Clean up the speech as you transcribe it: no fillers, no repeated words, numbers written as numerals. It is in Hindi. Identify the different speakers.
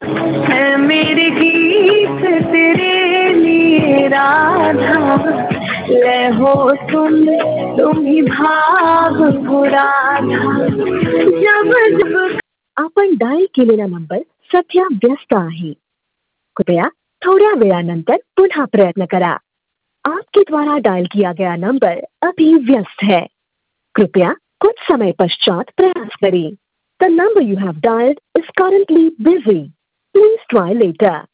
Speaker 1: है मेरे गीत तेरे लिए राधा, ले हो तुम ही भाग राधा, जब जब
Speaker 2: आपण डायल केलेला नंबर सध्या व्यस्त आहे. कृपया थोड्या वेळानंतर पुन्हा प्रयत्न करा. आपके द्वारा डायल किया गया नंबर अभी व्यस्त है. कृपया कुछ समय पश्चात प्रयास करें. The number you have dialed is currently busy. Please try later.